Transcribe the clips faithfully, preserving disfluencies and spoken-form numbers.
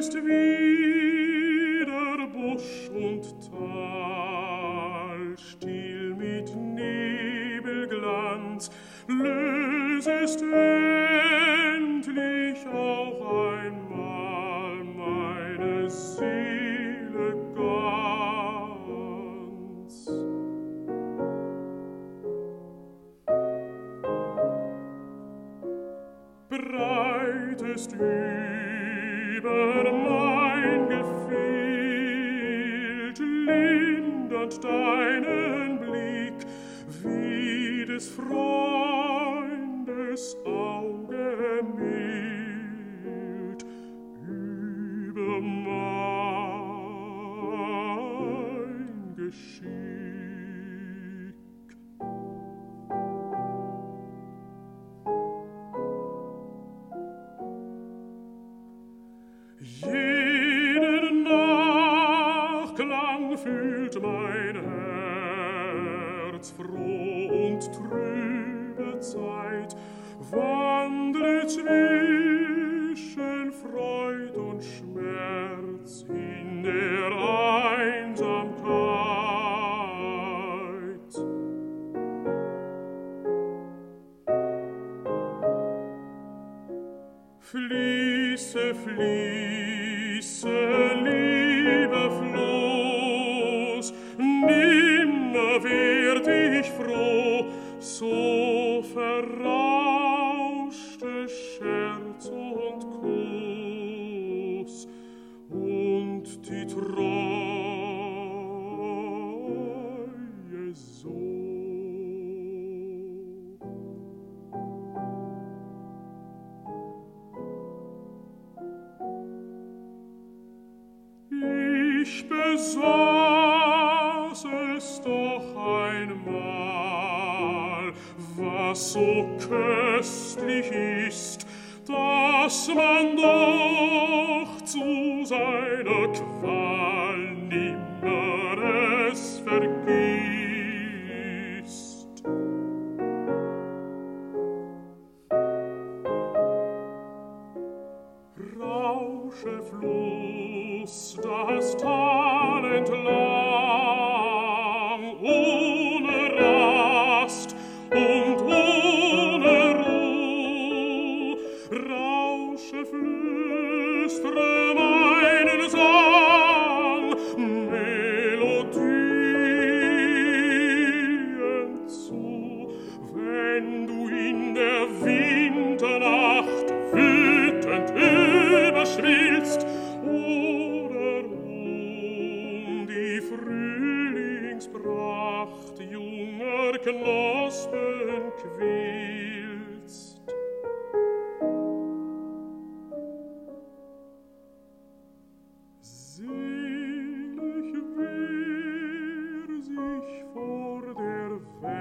ist wieder Busch und Tal, still mit Nebelglanz, lösest endlich auch einmal meine Seele ganz. Breitest über mein Gefild, lindernd deinen Blick, wie des Freundes Auge mild über mein Geschick. Jeden Nachklang fühlt mein Herz, froh und trübe Zeit, wandre zwischen Freud und Schmerz in der Einsamkeit. Fließe, fließe, lieber Floß, nimmer werd ich froh, so verrauschte Scherz und Kuss und die Treue so. Ich besaß es doch einmal, was so köstlich ist, dass man doch zu seiner Qual nimmer es vergisst. Rausche Fluss das Tal entlang, ohne Rast und ohne Ruh. Rausche, flüstre meinen Sang, Melodien zu, wenn du in der Winternacht wütend überschwillst, oder um die Frühlingspracht junger Knospen quälst. Selig wer sich vor der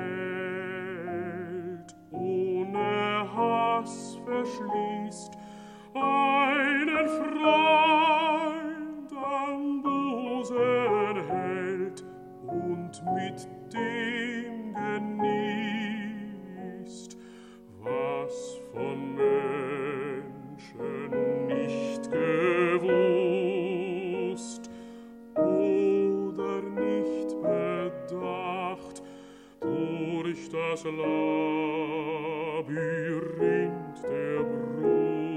Welt ohne Hass verschließt, einen Freund am Busen hält und mit dem genießt, was von Menschen nicht gewusst oder nicht bedacht durch das Labyrinth der Brust.